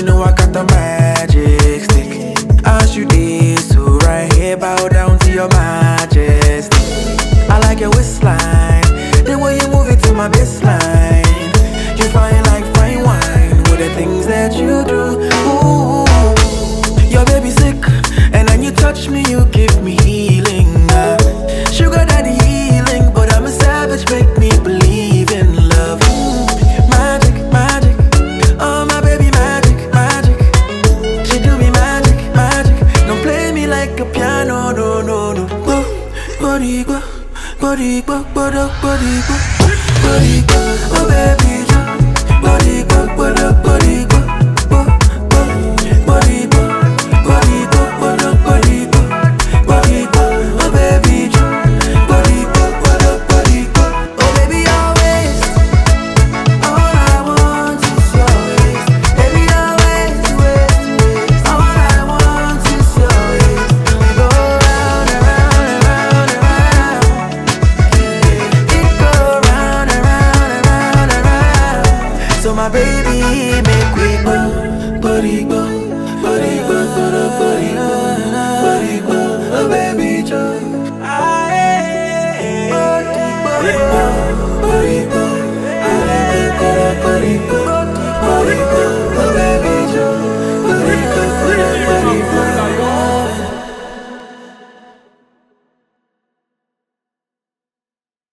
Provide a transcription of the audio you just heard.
You know I got the magic stick. As you did, so right here, bow down to your majesty. I like your waistline, the way you move it to my baseline. You fine like fine wine with the things that you do. Ooh, your baby sick, and then you touch me, you give me healing. Sugar daddy healing, but I'm a savage, make me believe in love. Magic, magic, oh my baby, magic, magic. She do me magic, magic. Don't play me like a piano, no, no, no. Boricua, Boricua, Boricua, Boricua, oh baby, Boricua, Boricua, Boricua, Boricua, Boricua, Boricua, oh baby, Boricua, Boricua, oh baby, always. All I want is your ways, baby, always, ways. All I want is your ways, and we go round and round and round and round. It go round and round and round and round. So my baby, make we go, body go, body go, body go.